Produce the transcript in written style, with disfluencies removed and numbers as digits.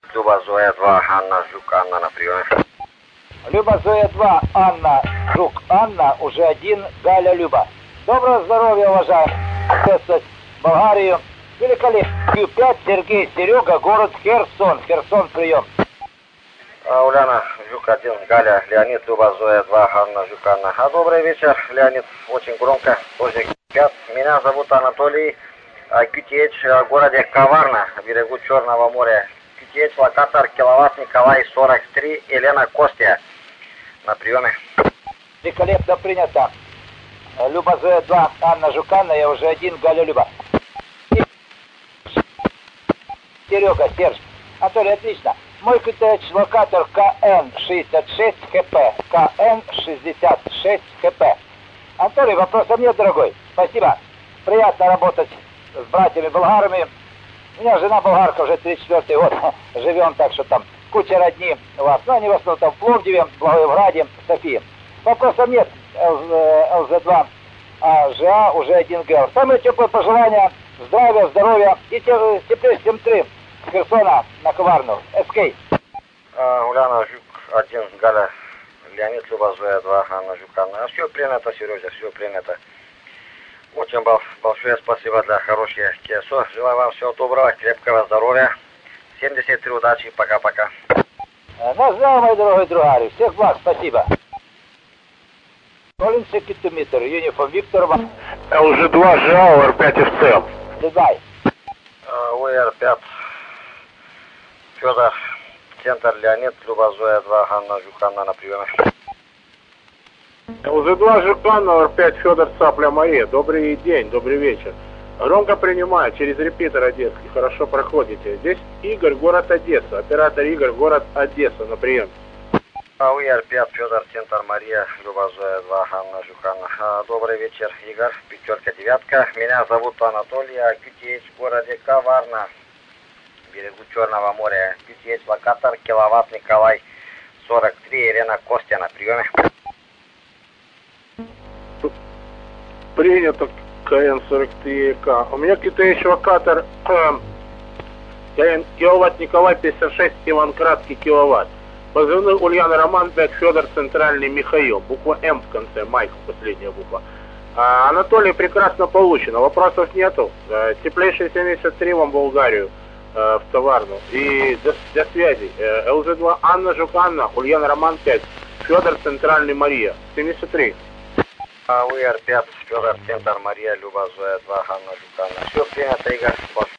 Люба, Зоя 2, Анна, Жук, Анна на приеме. Люба, Зоя 2, Анна, Жук, Анна, уже 1, Галя, Люба. Доброго здоровья, уважаемые. Приветствовать Болгарию. Великолепную 5, Сергей, Серега, город Херсон. Херсон, прием. Уляна, Жук 1, Галя, Леонид, Люба, Зоя 2, Анна, Жук, Анна. Добрый вечер, Леонид, очень громко, тоже 5. Меня зовут Анатолий, QTH в городе Коварна, в берегу Черного моря. QTH, локатор, киловатт, Николай, 43, Елена Костя. На приеме. Великолепно принято. Люба, Зоя 2, Анна, Жук, Анна, я уже 1, Галя, Люба. Серега, Серж. Анатолий, отлично. Мой QTH локатор КН66 ХП. КН66 ХП. Анатолий, вопросов нет, дорогой. Спасибо. Приятно работать с братьями-болгарами. У меня жена болгарка, уже 34-й год. Живем так, что там куча родни у вас. Но они в основном там в Пловдиве, Благоевграде, Софии. Вопросов нет. ЛЗ-2 ЖА уже 1 ГЛ. Самые теплые пожелания. Здравия, и теплее 7-3 с Херсона на Коварну. СК. Уляна, Жук 1, Галя, Леонид, Люба, Зоя 2, Анна, Жук, Анна. Все принято, Сережа, все принято. Очень большое спасибо за хорошее КСО. Желаю вам всего доброго, крепкого здоровья. 73 удачи, пока-пока. Навзаим, мои дорогие другари. Всех благ, спасибо. Колинцы Китометр, Юнифом Викторова. ЛЖ-2, ЖА, ОР-5 ФЦ. Дыдай. ОР-5, Федор, центр, Леонид, Люба, Зоя 2, Анна, Жук, Анна на приеме. ЛЖ-2, ЖК, ОР-5, Федор, Цапля Мария. Добрый день, добрый вечер. Громко принимаю, через репитер одесский, хорошо проходите. Здесь Игорь, город Одесса, оператор Игорь, город Одесса, на прием. УР-5, Федор, центр, Мария, Люба, Зоя 2, Анна, Жук, Анна. Добрый вечер, Игорь, 5-9. Меня зовут Анатолий, QTH в городе Коварна, в берегу Черного моря. QTH локатор, киловатт, Николай, 43, Елена Костя на приеме. Принято, КН-43К. У меня QTH локатор киловатт Николай 56, Иван Краткий, киловатт. Позывной Ульяна Роман 5, Федор, центральный Михаил. Буква М в конце, Майк, последняя буква. Анатолий, прекрасно получено, вопросов нету. Теплейший 73 вам в Болгарию, в Коварну. И до связи. ЛЗ-2 Анна, Жук, Анна, Ульяна Роман 5, Федор, центральный Мария, 73. УР-5, Федор, центр, Мария, Люба, Зоя 2, Анна, Жук, Анна. Все принято, Игорь.